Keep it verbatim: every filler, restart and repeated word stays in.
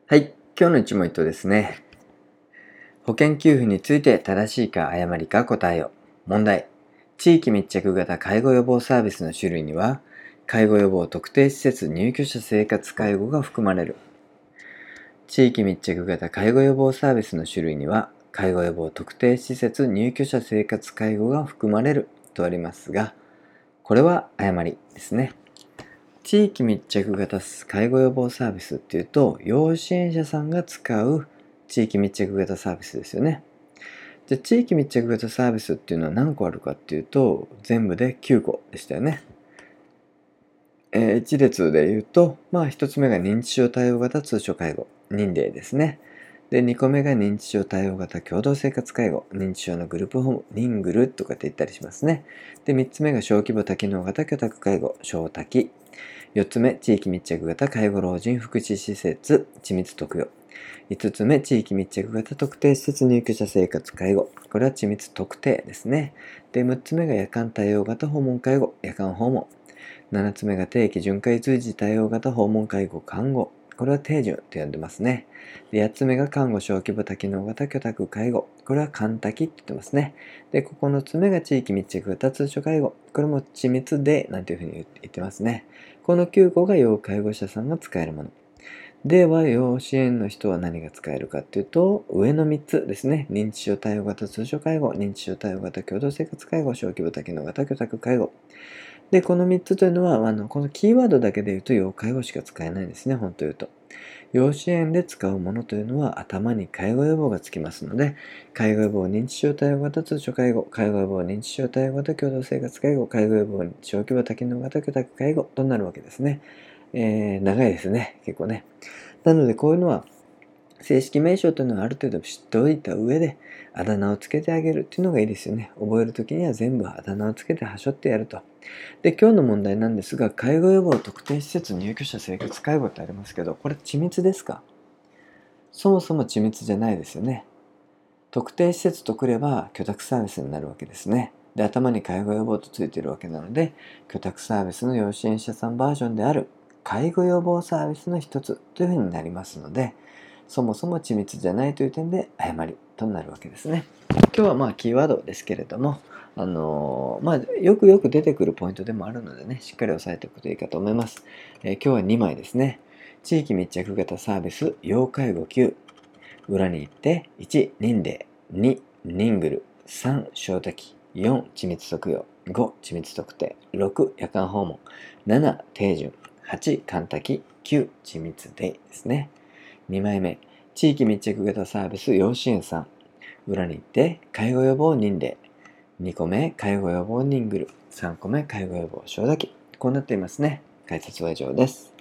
はい、今日の一問一答ですね。保険給付について正しいか誤りか答えよ。問題。地域密着型介護予防サービスの種類には、介護予防特定施設入居者生活介護が含まれる。地域密着型介護予防サービスの種類には、介護予防特定施設入居者生活介護が含まれるとありますが、これは誤りですね。地域密着型介護予防サービスっていうと、要支援者さんが使う地域密着型サービスですよね。じゃあ地域密着型サービスっていうのは何個あるかっていうと、全部できゅうこでしたよね。えー、一列で言うと、まあ一つ目が認知症対応型通所介護、認定ですね。で、にこめが認知症対応型共同生活介護、認知症のグループホーム、リングルとかって言ったりしますね。で、みっつめが小規模多機能型居宅介護、小多機。よっつめ、地域密着型介護老人福祉施設、緻密特養。いつつめ、地域密着型特定施設入居者生活介護。これは緻密特定ですね。で、むっつめが夜間対応型訪問介護、夜間訪問。ななつめが定期巡回随時対応型訪問介護看護。これは定順と呼んでますね。で、やっつめが看護小規模多機能型居宅介護。これは間多機って言ってますね。で、ここのつめが地域密着型通所介護。これも緻密で、なんていうふうに言ってますね。このきゅうこが要介護者さんが使えるもの。では、要支援の人は何が使えるかっていうと、上のみっつですね。認知症対応型通所介護、認知症対応型共同生活介護、小規模多機能型居宅介護。で、このみっつというのは、あの、このキーワードだけで言うと、要介護しか使えないんですね、本当言うと。要支援で使うものというのは、頭に介護予防がつきますので、介護予防認知症対応型通所介護、介護予防認知症対応型共同生活介護、介護予防小規模多機能型居宅介護となるわけですね。えー、長いですね、結構ね。なので、こういうのは、正式名称というのはある程度知っておいた上で、あだ名をつけてあげるっていうのがいいですよね。覚えるときには全部あだ名をつけてはしょってやると。で、今日の問題なんですが、介護予防特定施設入居者生活介護ってありますけど、これ緻密ですか？そもそも緻密じゃないですよね。特定施設とくれば居宅サービスになるわけですね。で、頭に介護予防とついているわけなので、居宅サービスの要支援者さんバージョンである介護予防サービスの一つというふうになりますので、そもそも緻密じゃないという点で誤りとなるわけですね。今日はまあキーワードですけれども、あのー、まあよくよく出てくるポイントでもあるのでね、しっかり押さえておくといいかと思います。えー、今日はにまいですね。地域密着型サービス要介護きゅう。裏に行っていち、認定、に、リングル、さん、小多機、よん、緻密特養、ご、緻密特定、ろく、夜間訪問、なな、定順、はち、間多機、きゅう、緻密デイですね。にまいめ、地域密着型サービス要支援さん。裏に行って、介護予防認定。にこめ、介護予防リングル。さんこめ、介護予防小多機。こうなっていますね。解説は以上です。